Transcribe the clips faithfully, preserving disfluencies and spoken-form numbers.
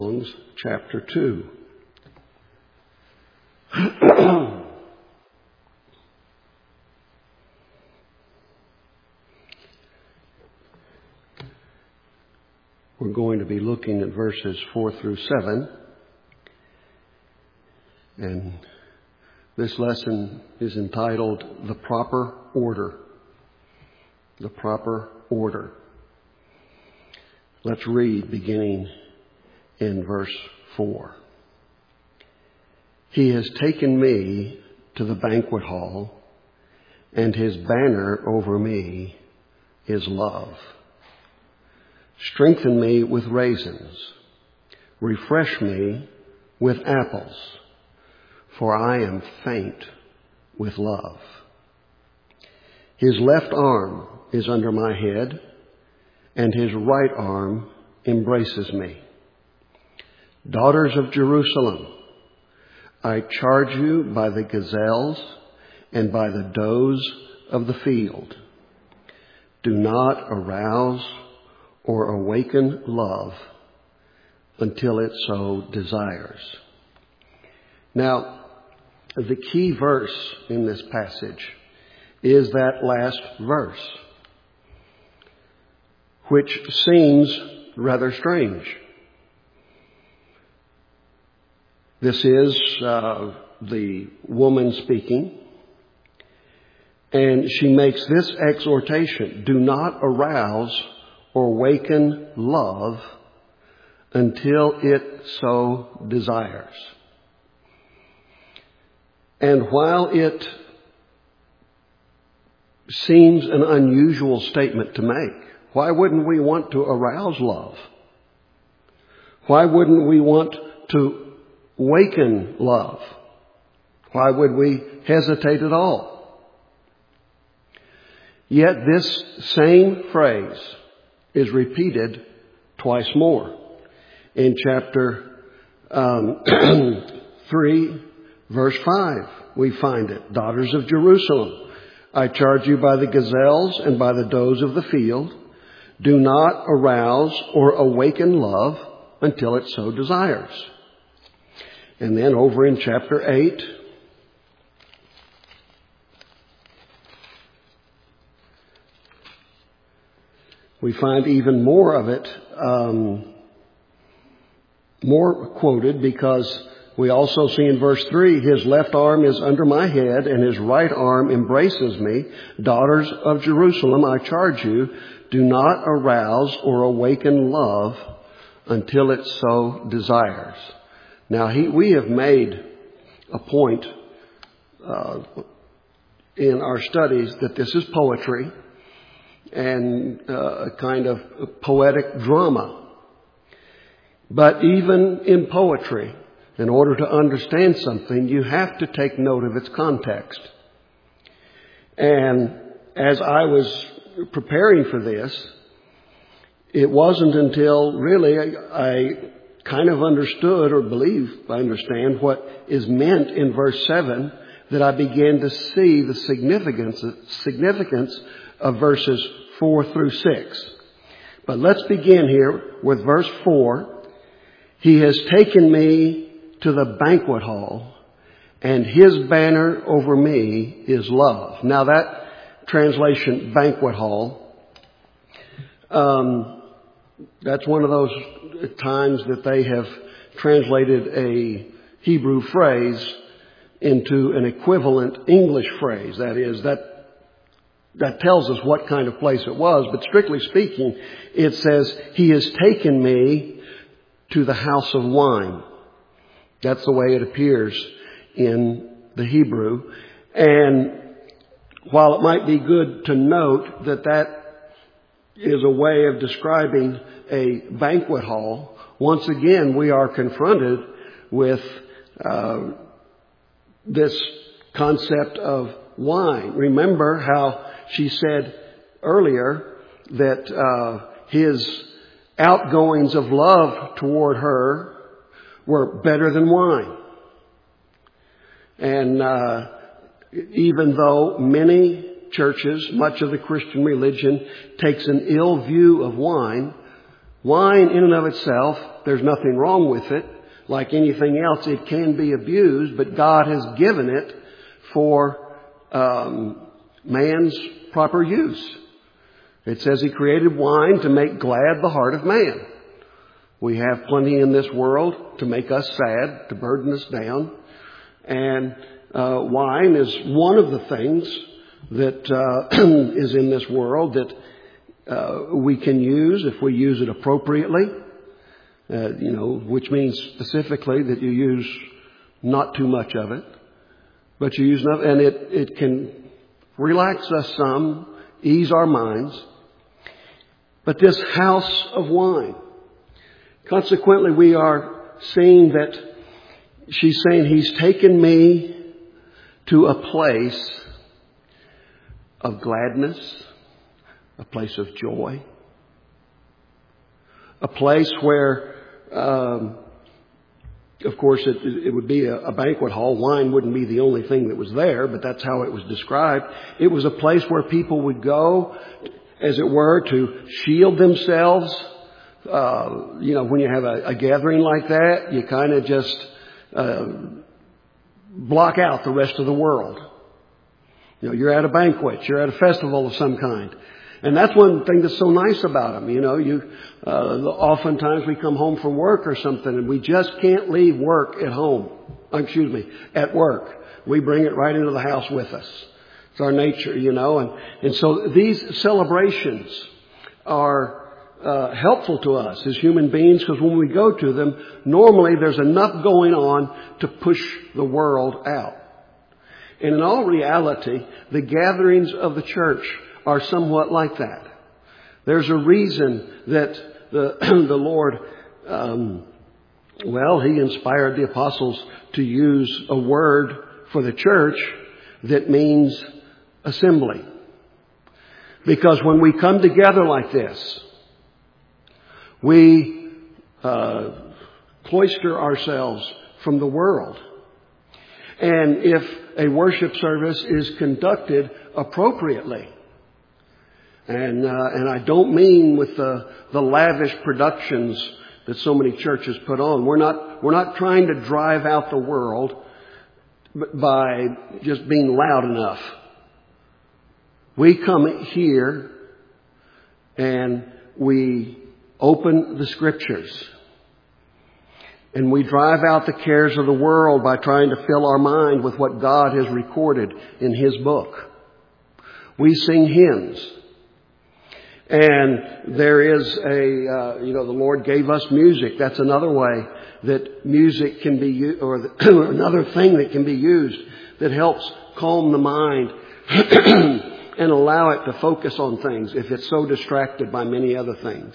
Songs, chapter two. We're going to be looking at verses four through seven. And this lesson is entitled The Proper Order. The Proper Order. Let's read beginning in verse four. He has taken me to the banquet hall, and his banner over me is love. Strengthen me with raisins. Refresh me with apples, for I am faint with love. His left arm is under my head, and his right arm embraces me. Daughters of Jerusalem, I charge you by the gazelles and by the does of the field. Do not arouse or awaken love until it so desires. Now, the key verse in this passage is that last verse, which seems rather strange. This is uh, the woman speaking, and she makes this exhortation: do not arouse or waken love until it so desires. And while it seems an unusual statement to make, why wouldn't we want to arouse love? Why wouldn't we want to waken love? Why would we hesitate at all? Yet this same phrase is repeated twice more. In chapter um, three, verse five, we find it. Daughters of Jerusalem, I charge you by the gazelles and by the does of the field, do not arouse or awaken love until it so desires. And then over in chapter eight, we find even more of it, um, more quoted, because we also see in verse three, his left arm is under my head and his right arm embraces me. Daughters of Jerusalem, I charge you, do not arouse or awaken love until it so desires. Now, he, we have made a point uh, in our studies that this is poetry and uh, a kind of poetic drama. But even in poetry, in order to understand something, you have to take note of its context. And as I was preparing for this, it wasn't until really I, I kind of understood or believe I understand what is meant in verse seven that I began to see the significance, significance of verses four through six. But let's begin here with verse four. He has taken me to the banquet hall, and his banner over me is love. Now that translation, banquet hall, um, that's one of those times that they have translated a Hebrew phrase into an equivalent English phrase. That is, that that tells us what kind of place it was. But strictly speaking, it says, he has taken me to the house of wine. That's the way it appears in the Hebrew. And while it might be good to note that that is a way of describing a banquet hall, once again we are confronted with uh, this concept of wine. Remember how she said earlier that uh, his outgoings of love toward her were better than wine. And uh, even though many churches, much of the Christian religion takes an ill view of wine, Wine in and of itself, there's nothing wrong with it. Like anything else, it can be abused, but God has given it for um, man's proper use. It says He created wine to make glad the heart of man. We have plenty in this world to make us sad, to burden us down. And uh, wine is one of the things that uh, is in this world that uh, we can use if we use it appropriately. Uh, you know, which means specifically that you use not too much of it, but you use enough, and it, it can relax us some, ease our minds. But this house of wine, consequently, we are seeing that she's saying He's taken me to a place of gladness, a place of joy, a place where Um, of course, it, it would be a, a banquet hall. Wine wouldn't be the only thing that was there, but that's how it was described. It was a place where people would go, as it were, to shield themselves. Uh, you know, when you have a, a gathering like that, you kind of just uh, block out the rest of the world. You know, you're at a banquet, you're at a festival of some kind. And that's one thing that's so nice about them. You know, you, uh, oftentimes we come home from work or something and we just can't leave work at home. Excuse me, at work. We bring it right into the house with us. It's our nature, you know, and, and so these celebrations are, uh, helpful to us as human beings because when we go to them, normally there's enough going on to push the world out. And in all reality, the gatherings of the church are somewhat like that. There's a reason that the the Lord, um, well, He inspired the apostles to use a word for the church that means assembly. Because when we come together like this, we uh, cloister ourselves from the world. And if a worship service is conducted appropriately, And, uh, and I don't mean with the, the lavish productions that so many churches put on. We're not, we're not trying to drive out the world by just being loud enough. We come here and we open the Scriptures. And we drive out the cares of the world by trying to fill our mind with what God has recorded in His book. We sing hymns. And there is a, uh, you know, the Lord gave us music. That's another way that music can be used, or the, another thing that can be used that helps calm the mind and allow it to focus on things if it's so distracted by many other things.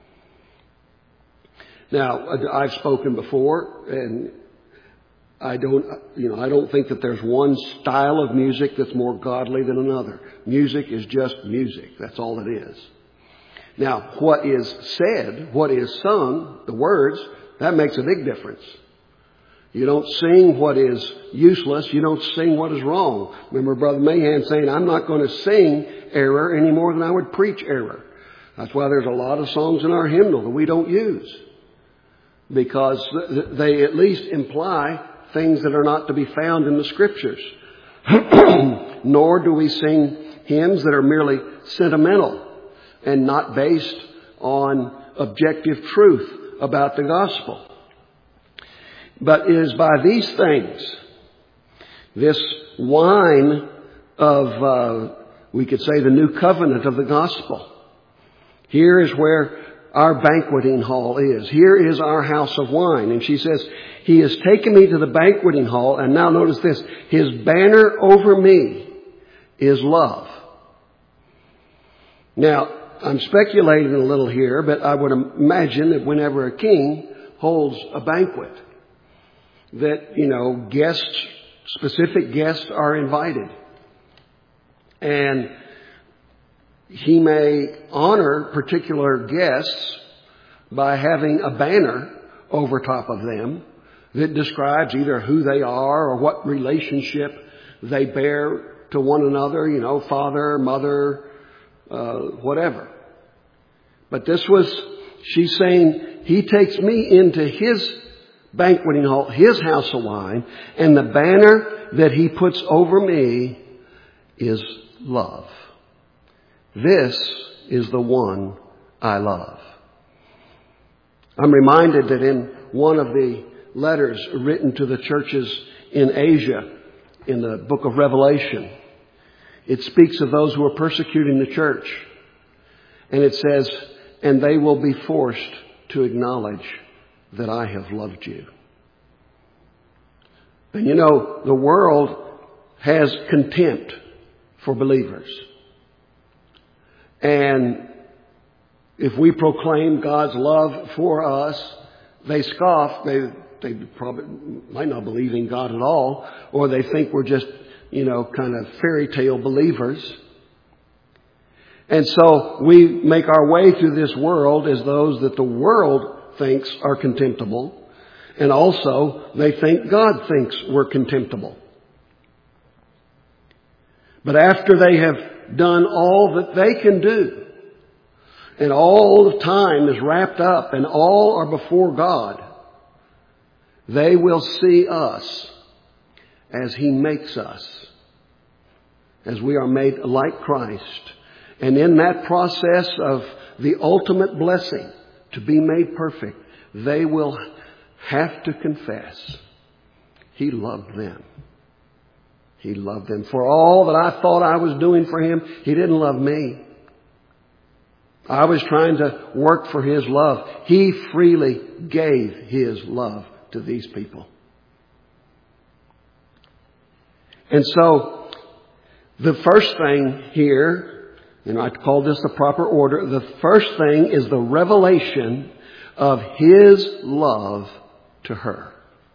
Now, I've spoken before, and I don't, you know, I don't think that there's one style of music that's more godly than another. Music is just music. That's all it is. Now, what is said, what is sung, the words, that makes a big difference. You don't sing what is useless. You don't sing what is wrong. Remember Brother Mahan saying, I'm not going to sing error any more than I would preach error. That's why there's a lot of songs in our hymnal that we don't use. Because they at least imply things that are not to be found in the Scriptures. Nor do we sing hymns that are merely sentimental and not based on objective truth about the gospel. But it is by these things, this wine of, uh, we could say, the new covenant of the gospel. Here is where our banqueting hall is. Here is our house of wine. And she says, He has taken me to the banqueting hall. And now notice this, His banner over me is love. Now, I'm speculating a little here, but I would imagine that whenever a king holds a banquet, that, you know, guests, specific guests are invited. And he may honor particular guests by having a banner over top of them that describes either who they are or what relationship they bear to one another, you know, father, mother, Uh, whatever. But this was She's saying He takes me into His banqueting hall, His house of wine, and the banner that He puts over me is love. This is the one I love. I'm reminded that in one of the letters written to the churches in Asia, in the book of Revelation, it speaks of those who are persecuting the church. And it says, and they will be forced to acknowledge that I have loved you. And you know, the world has contempt for believers. And if we proclaim God's love for us, they scoff. They they probably might not believe in God at all, or they think we're just, you know, kind of fairy tale believers. And so we make our way through this world as those that the world thinks are contemptible. And also they think God thinks we're contemptible. But after they have done all that they can do, and all the time is wrapped up and all are before God, they will see us as He makes us, as we are made like Christ. And in that process of the ultimate blessing to be made perfect, they will have to confess He loved them. He loved them. For all that I thought I was doing for Him, He didn't love me. I was trying to work for His love. He freely gave His love to these people. And so, the first thing here, and I call this the proper order, the first thing is the revelation of His love to her.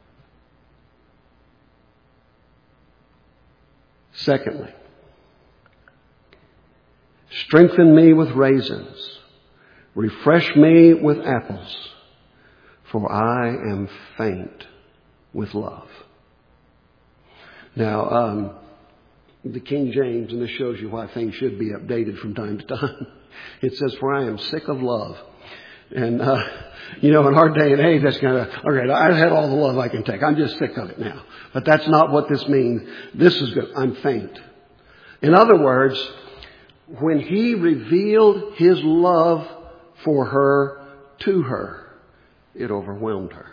Secondly, strengthen me with raisins, refresh me with apples, for I am faint with love. Now, um, the King James, and this shows you why things should be updated from time to time. It says, for I am sick of love. And, uh, you know, in our day and age, that's kind of, okay, I've had all the love I can take. I'm just sick of it now. But that's not what this means. This is good. I'm faint. In other words, when He revealed His love for her to her, it overwhelmed her.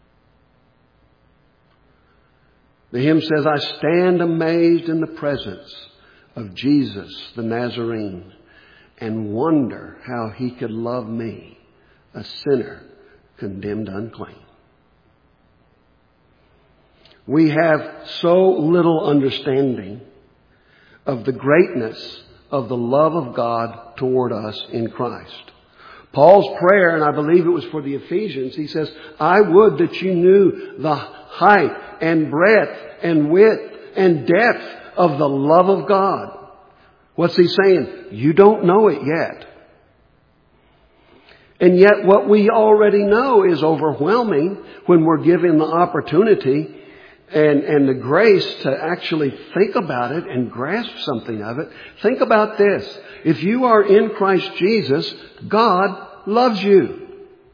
The hymn says, I stand amazed in the presence of Jesus the Nazarene and wonder how He could love me, a sinner condemned unclean. We have so little understanding of the greatness of the love of God toward us in Christ. Paul's prayer, and I believe it was for the Ephesians, he says, I would that you knew the height and breadth and width and depth of the love of God. What's he saying? You don't know it yet. And yet what we already know is overwhelming when we're given the opportunity and, and the grace to actually think about it and grasp something of it. Think about this. If you are in Christ Jesus, God loves you.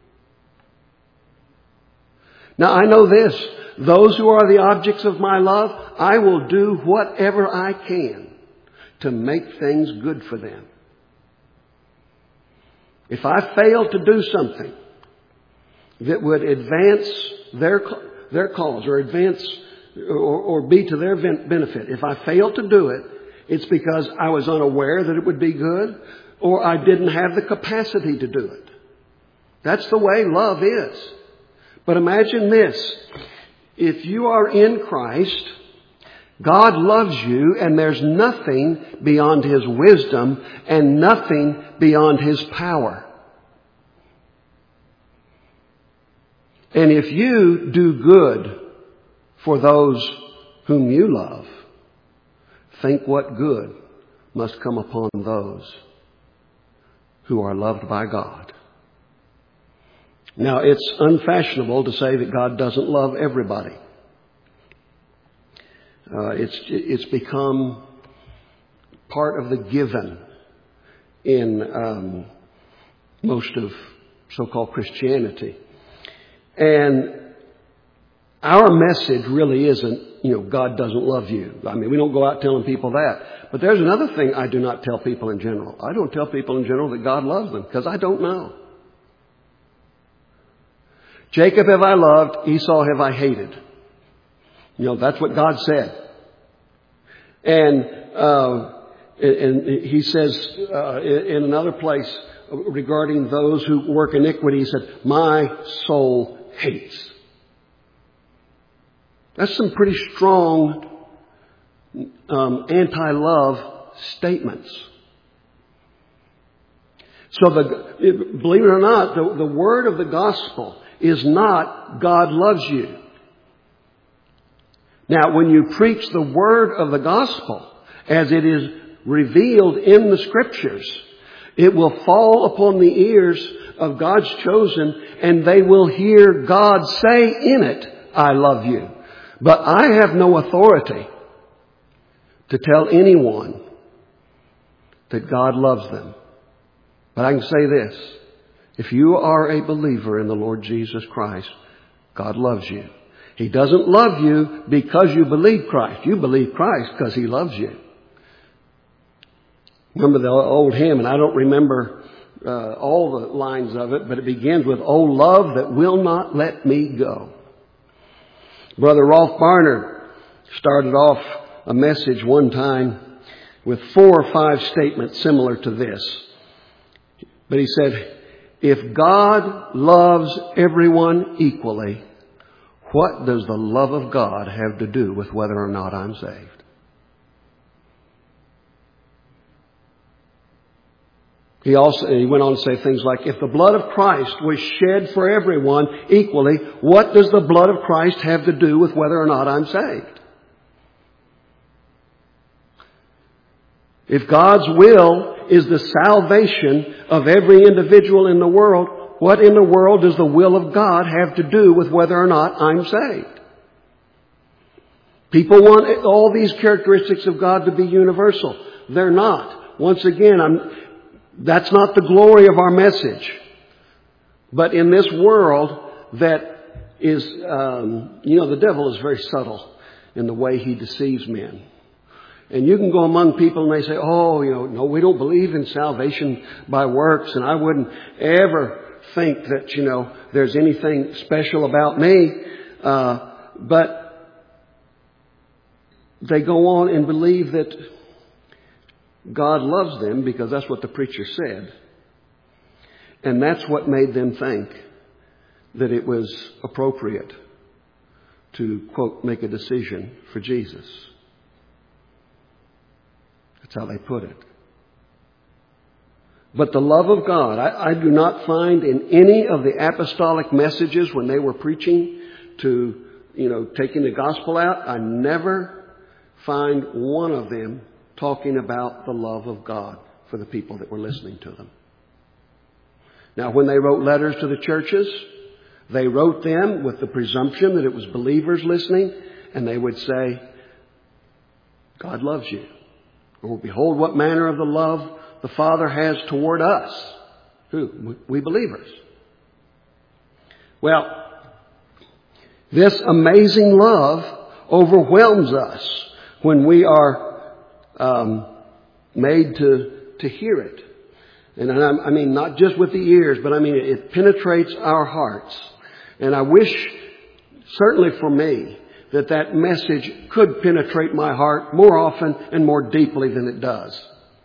Now I know this. Those who are the objects of my love, I will do whatever I can to make things good for them. If I fail to do something that would advance their their cause or advance or, or be to their benefit, if I fail to do it, it's because I was unaware that it would be good or I didn't have the capacity to do it. That's the way love is. But imagine this. If you are in Christ, God loves you and there's nothing beyond His wisdom and nothing beyond His power. And if you do good for those whom you love, think what good must come upon those who are loved by God. Now, it's unfashionable to say that God doesn't love everybody. Uh, it's it's become part of the given in um, most of so-called Christianity. And our message really isn't, you know, God doesn't love you. I mean, we don't go out telling people that. But there's another thing I do not tell people in general. I don't tell people in general that God loves them because I don't know. Jacob have I loved, Esau have I hated. You know, that's what God said. And, uh, and he says uh, in another place regarding those who work iniquity, he said, my soul hates. That's some pretty strong um, anti-love statements. So the, believe it or not, the, the word of the gospel is not God loves you. Now, when you preach the word of the gospel as it is revealed in the scriptures, it will fall upon the ears of God's chosen, and they will hear God say in it, I love you. But I have no authority to tell anyone that God loves them. But I can say this. If you are a believer in the Lord Jesus Christ, God loves you. He doesn't love you because you believe Christ. You believe Christ because He loves you. Remember the old hymn, and I don't remember uh, all the lines of it, but it begins with, "Oh, love that will not let me go." Brother Rolf Barnard started off a message one time with four or five statements similar to this. But he said, if God loves everyone equally, what does the love of God have to do with whether or not I'm saved? He also he went on to say things like, if the blood of Christ was shed for everyone equally, what does the blood of Christ have to do with whether or not I'm saved? If God's will is the salvation of every individual in the world, what in the world does the will of God have to do with whether or not I'm saved? People want all these characteristics of God to be universal. They're not. Once again, I'm, that's not the glory of our message. But in this world that is, um, you know, the devil is very subtle in the way he deceives men. And you can go among people and they say, oh, you know, no, we don't believe in salvation by works. And I wouldn't ever think that, you know, there's anything special about me. Uh, but they go on and believe that God loves them because that's what the preacher said. And that's what made them think that it was appropriate to, quote, make a decision for Jesus. That's how they put it. But the love of God, I, I do not find in any of the apostolic messages when they were preaching to, you know, taking the gospel out, I never find one of them talking about the love of God for the people that were listening to them. Now, when they wrote letters to the churches, they wrote them with the presumption that it was believers listening, and they would say, God loves you. Or behold what manner of the love the Father has toward us. Who? We believers. Well, this amazing love overwhelms us when we are um, made to, to hear it. And I, I mean, not just with the ears, but I mean, it penetrates our hearts. And I wish, certainly for me, that that message could penetrate my heart more often and more deeply than it does.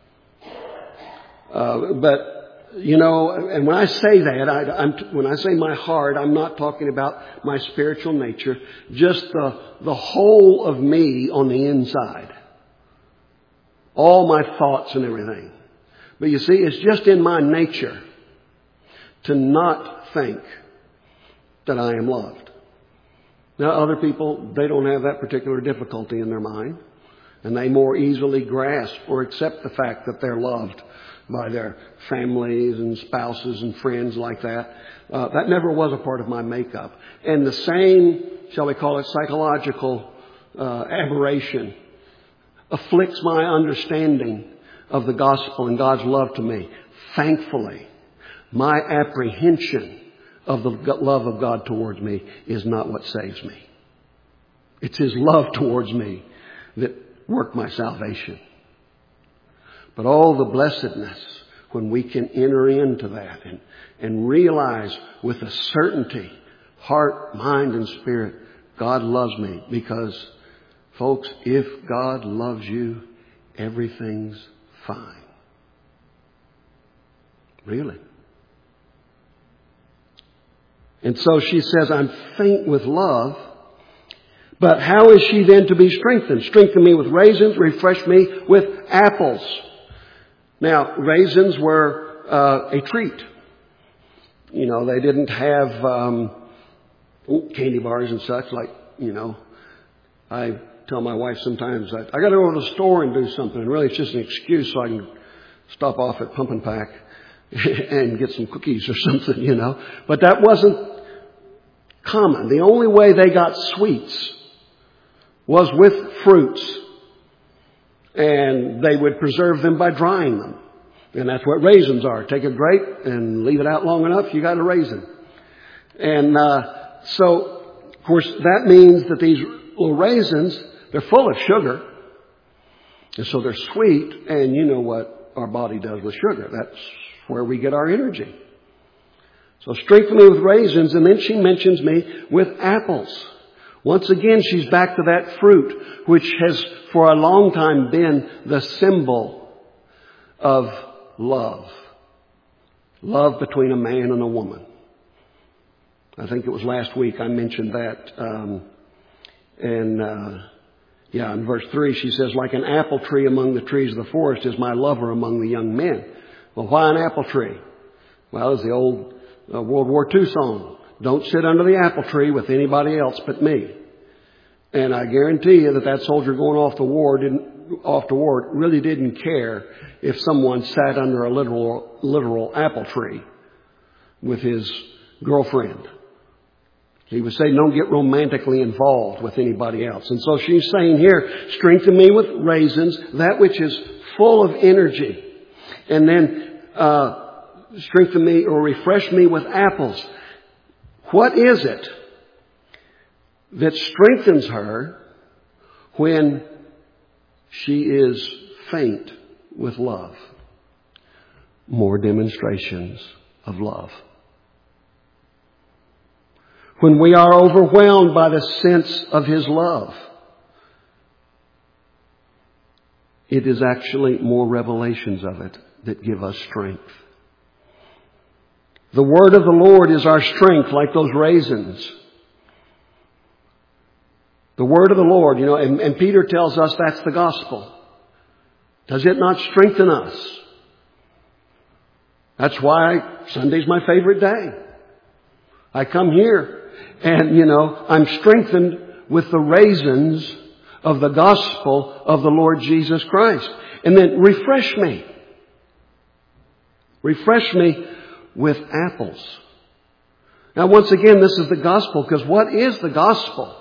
Uh, but, you know, and when I say that, I, I'm, when I say my heart, I'm not talking about my spiritual nature, just the, the whole of me on the inside. All my thoughts and everything. But you see, it's just in my nature to not think that I am loved. Now, other people, they don't have that particular difficulty in their mind. And they more easily grasp or accept the fact that they're loved by their families and spouses and friends like that. Uh, that never was a part of my makeup. And the same, shall we call it, psychological uh, aberration afflicts my understanding of the gospel and God's love to me. Thankfully, my apprehension of the love of God towards me is not what saves me. It's His love towards me that worked my salvation. But all the blessedness when we can enter into that and, and realize with a certainty, heart, mind, and spirit, God loves me. Because, folks, if God loves you, everything's fine. Really. And so she says, I'm faint with love. But how is she then to be strengthened? Strengthen me with raisins, refresh me with apples. Now, raisins were uh, a treat. You know, they didn't have um, candy bars and such like, you know. I tell my wife sometimes, I, I got to go to the store and do something. And really, it's just an excuse so I can stop off at Pump and Pack and get some cookies or something, you know. But that wasn't common. The only way they got sweets was with fruits. And they would preserve them by drying them. And that's what raisins are. Take a grape and leave it out long enough, you got a raisin. And uh, so, of course, that means that these little raisins, they're full of sugar. And so they're sweet. And you know what our body does with sugar. That's where we get our energy. So strengthen me with raisins. And then she mentions me with apples. Once again, she's back to that fruit, which has for a long time been the symbol of love. Love between a man and a woman. I think it was last week I mentioned that. Um, and, uh, yeah, in verse three, she says, like an apple tree among the trees of the forest is my lover among the young men. Well, why an apple tree? Well, it's the old uh, World War Two song. Don't sit under the apple tree with anybody else but me. And I guarantee you that that soldier going off to war didn't, off to war really didn't care if someone sat under a literal, literal apple tree with his girlfriend. He was saying, don't get romantically involved with anybody else. And so she's saying here, strengthen me with raisins, that which is full of energy. And then, uh, strengthen me or refresh me with apples. What is it that strengthens her when she is faint with love? More demonstrations of love. When we are overwhelmed by the sense of His love, it is actually more revelations of it that give us strength. The word of the Lord is our strength, like those raisins. The word of the Lord, you know, and, and Peter tells us that's the gospel. Does it not strengthen us? That's why Sunday's my favorite day. I come here and, you know, I'm strengthened with the raisins of the gospel of the Lord Jesus Christ. And then refresh me. Refresh me with apples. Now, once again, this is the gospel, because what is the gospel?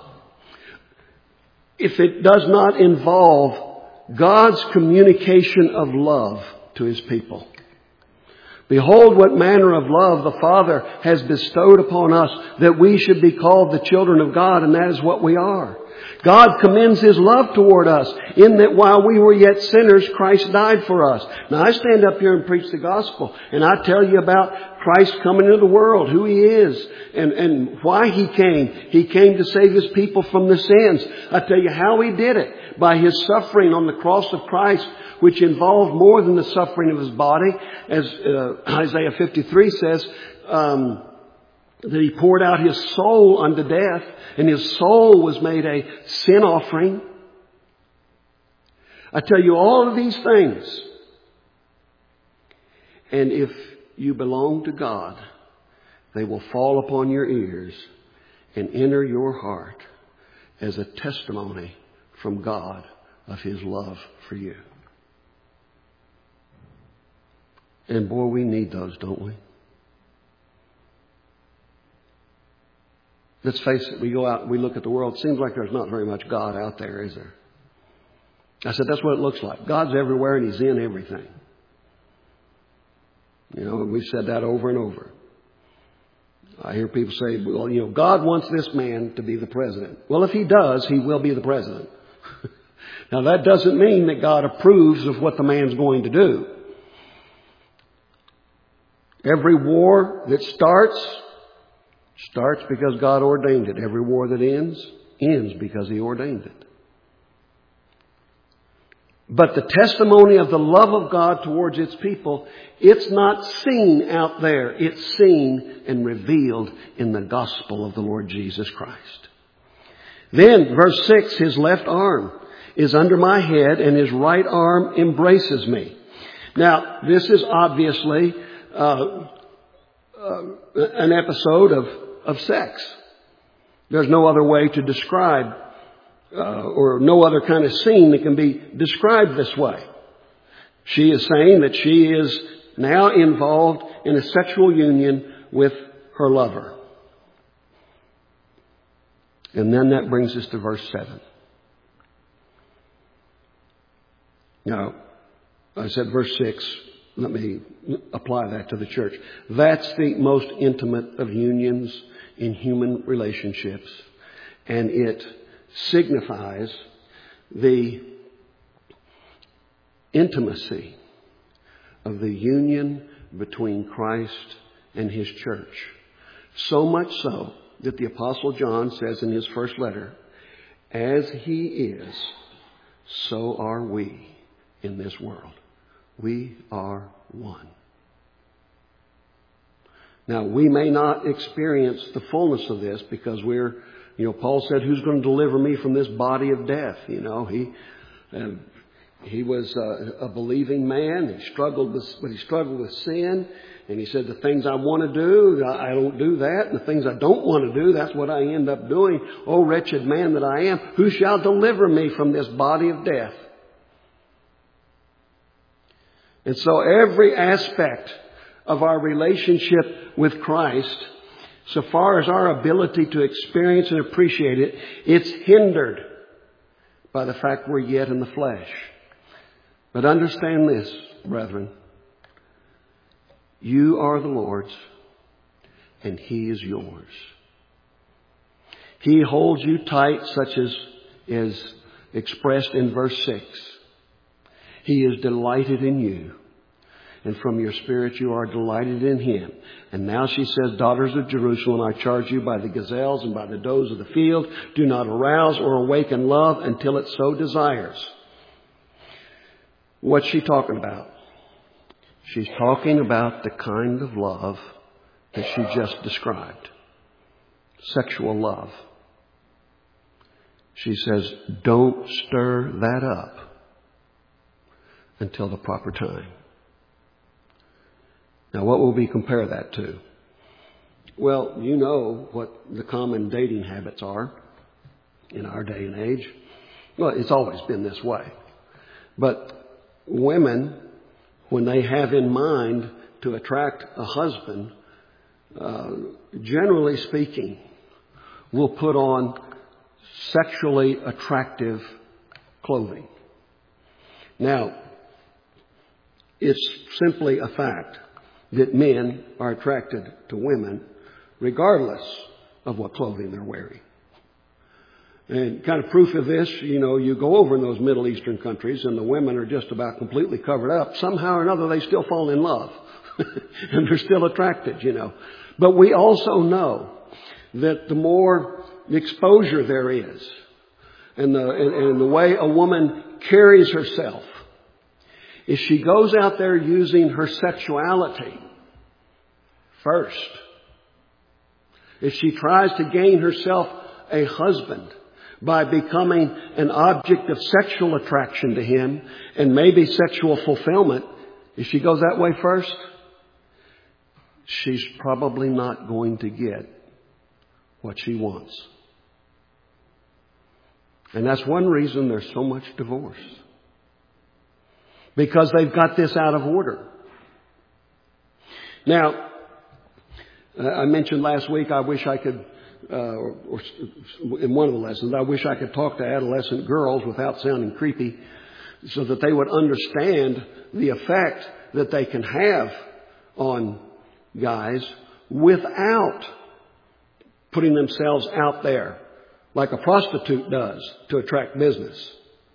If it does not involve God's communication of love to His people. Behold, what manner of love the Father has bestowed upon us, that we should be called the children of God, and that is what we are. God commends His love toward us in that while we were yet sinners, Christ died for us. Now, I stand up here and preach the gospel, and I tell you about Christ coming into the world, who He is, and, and why He came. He came to save His people from their sins. I tell you how He did it. By His suffering on the cross of Christ, which involved more than the suffering of His body. As uh, Isaiah fifty-three says, um, that He poured out His soul unto death, and His soul was made a sin offering. I tell you all of these things. And if you belong to God, they will fall upon your ears and enter your heart as a testimony from God of His love for you. And boy, we need those, don't we? Let's face it, we go out and we look at the world. It seems like there's not very much God out there, is there? I said, that's what it looks like. God's everywhere and He's in everything. You know, we've said that over and over. I hear people say, well, you know, God wants this man to be the president. Well, if he does, he will be the president. Now, that doesn't mean that God approves of what the man's going to do. Every war that starts, starts because God ordained it. Every war that ends, ends because He ordained it. But the testimony of the love of God towards its people, it's not seen out there. It's seen and revealed in the gospel of the Lord Jesus Christ. Then, verse six, His left arm is under my head and His right arm embraces me. Now, this is obviously uh, uh, an episode of, of sex. There's no other way to describe Uh, or no other kind of scene that can be described this way. She is saying that she is now involved in a sexual union with her lover. And then that brings us to verse seven. Now, I said verse six. Let me apply that to the church. That's the most intimate of unions in human relationships. And it signifies the intimacy of the union between Christ and His church. So much so that the Apostle John says in his first letter, as He is, so are we in this world. We are one. Now, we may not experience the fullness of this because we're You know, Paul said, who's going to deliver me from this body of death? You know, he uh, he was uh, a believing man. He struggled with, but he struggled with sin. And he said, the things I want to do, I don't do that. And the things I don't want to do, that's what I end up doing. Oh, wretched man that I am, who shall deliver me from this body of death? And so every aspect of our relationship with Christ, so far as our ability to experience and appreciate it, it's hindered by the fact we're yet in the flesh. But understand this, brethren. You are the Lord's, and He is yours. He holds you tight, such as is expressed in verse six. He is delighted in you. And from your spirit you are delighted in Him. And now she says, daughters of Jerusalem, I charge you by the gazelles and by the does of the field, do not arouse or awaken love until it so desires. What's she talking about? She's talking about the kind of love that she just described. Sexual love. She says, don't stir that up until the proper time. Now, what will we compare that to? Well, you know what the common dating habits are in our day and age. Well, it's always been this way. But women, when they have in mind to attract a husband, uh, generally speaking, will put on sexually attractive clothing. Now, it's simply a fact that men are attracted to women regardless of what clothing they're wearing. And kind of proof of this, you know, you go over in those Middle Eastern countries and the women are just about completely covered up. Somehow or another they still fall in love. And they're still attracted, you know. But we also know that the more exposure there is and the, and, and the way a woman carries herself, if she goes out there using her sexuality first, if she tries to gain herself a husband by becoming an object of sexual attraction to him and maybe sexual fulfillment, if she goes that way first, she's probably not going to get what she wants. And that's one reason there's so much divorce. Because they've got this out of order. Now, I mentioned last week, I wish I could, uh, or in one of the lessons, I wish I could talk to adolescent girls without sounding creepy so that they would understand the effect that they can have on guys without putting themselves out there like a prostitute does to attract business.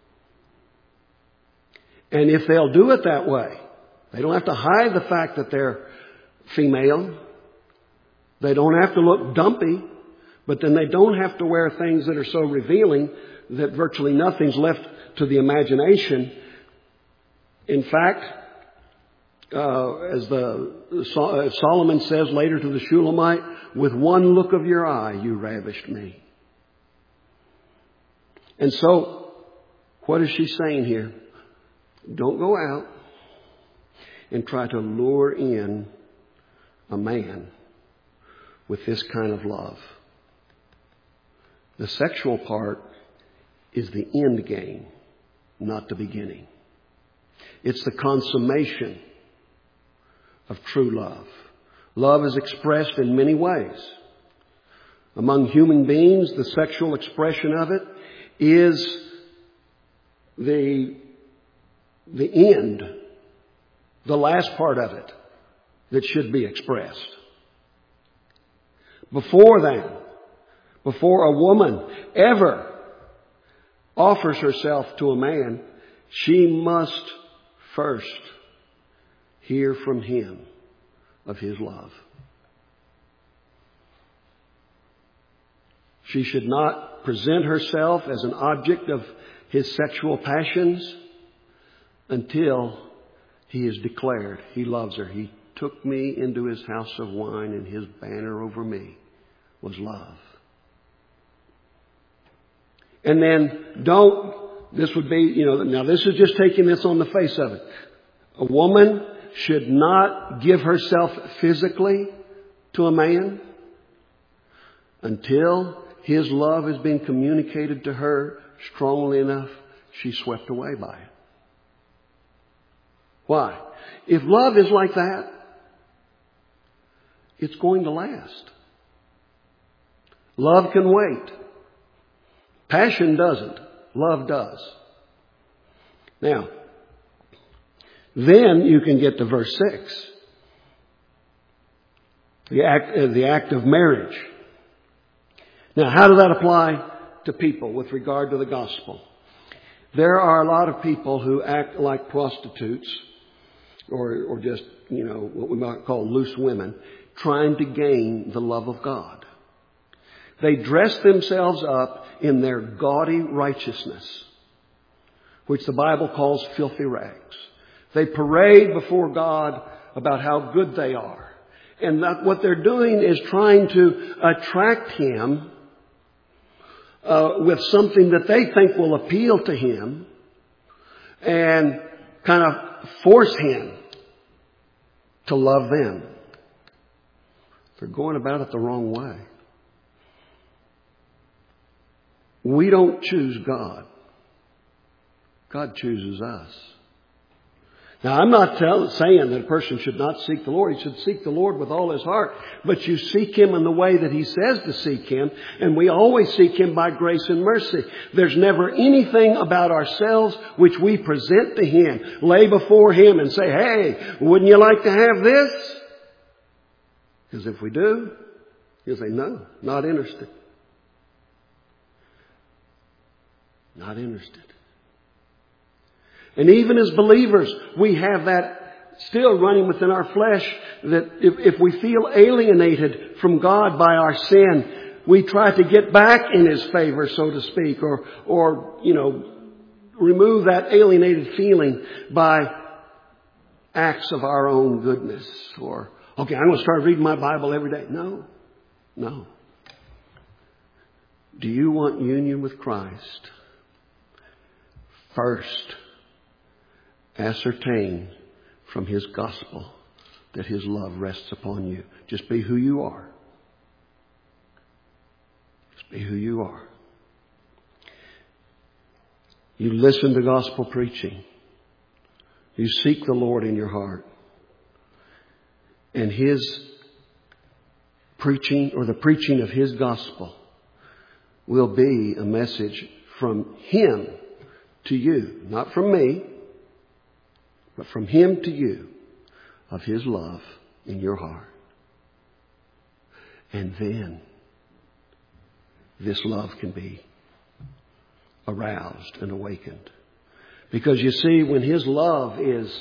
And if they'll do it that way, they don't have to hide the fact that they're female. They don't have to look dumpy, but then they don't have to wear things that are so revealing that virtually nothing's left to the imagination. In fact, uh, as the as Solomon says later to the Shulamite, with one look of your eye you ravished me. And so, what is she saying here? Don't go out and try to lure in a man with this kind of love. The sexual part is the end game, not the beginning. It's the consummation of true love. Love is expressed in many ways. Among human beings, the sexual expression of it is the, the end, the last part of it that should be expressed. Before then, before a woman ever offers herself to a man, she must first hear from him of his love. She should not present herself as an object of his sexual passions until he is declared he loves her. He took me into his house of wine, and his banner over me was love. And then don't, this would be, you know, now this is just taking this on the face of it. A woman should not give herself physically to a man until his love has been communicated to her strongly enough she's swept away by it. Why? If love is like that, it's going to last. Love can wait. Passion doesn't. Love does. Now, then you can get to verse six. The act, uh, the act of marriage. Now, how does that apply to people with regard to the gospel? There are a lot of people who act like prostitutes or, or just, you know, what we might call loose women, trying to gain the love of God. They dress themselves up in their gaudy righteousness, which the Bible calls filthy rags. They parade before God about how good they are. And that what they're doing is trying to attract Him uh, with something that they think will appeal to Him and kind of force Him to love them. They're going about it the wrong way. We don't choose God. God chooses us. Now, I'm not tell, saying that a person should not seek the Lord. He should seek the Lord with all his heart. But you seek Him in the way that He says to seek Him. And we always seek Him by grace and mercy. There's never anything about ourselves which we present to Him, lay before Him and say, hey, wouldn't you like to have this? Because if we do, He'll say, no, not interested. Not interested. And even as believers, we have that still running within our flesh, that if, if we feel alienated from God by our sin, we try to get back in His favor, so to speak, or, or, you know, remove that alienated feeling by acts of our own goodness. Or, okay, I'm going to start reading my Bible every day. No, no. Do you want union with Christ? First, ascertain from His gospel that His love rests upon you. Just be who you are. Just be who you are. You listen to gospel preaching. You seek the Lord in your heart. And His preaching, or the preaching of His gospel, will be a message from Him to you. Not from me, but from Him to you, of His love in your heart. And then this love can be aroused and awakened. Because you see, when His love is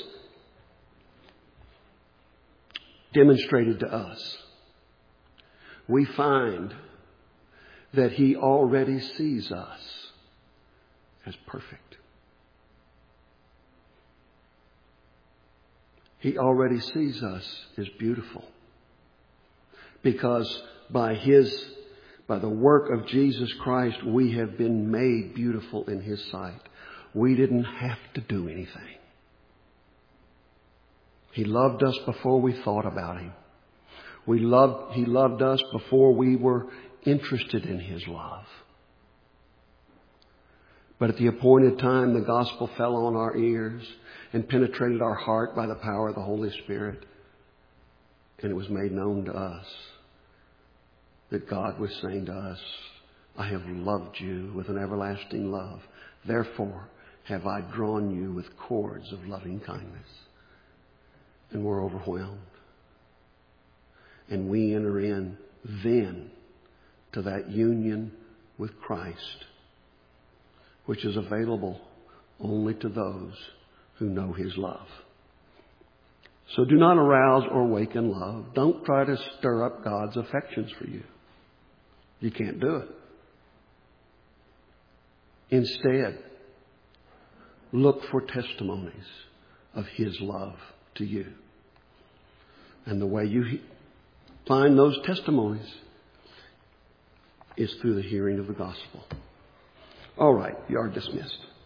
demonstrated to us, we find that He already sees us as perfect. He already sees us as beautiful. Because by His, by the work of Jesus Christ, we have been made beautiful in His sight. We didn't have to do anything. He loved us before we thought about Him. We loved, He loved us before we were interested in His love. But at the appointed time, the gospel fell on our ears and penetrated our heart by the power of the Holy Spirit. And it was made known to us that God was saying to us, I have loved you with an everlasting love. Therefore have I drawn you with cords of loving kindness. And we're overwhelmed. And we enter in then to that union with Christ, which is available only to those who know His love. So do not arouse or awaken love. Don't try to stir up God's affections for you. You can't do it. Instead, look for testimonies of His love to you. And the way you find those testimonies is through the hearing of the gospel. All right, you are dismissed.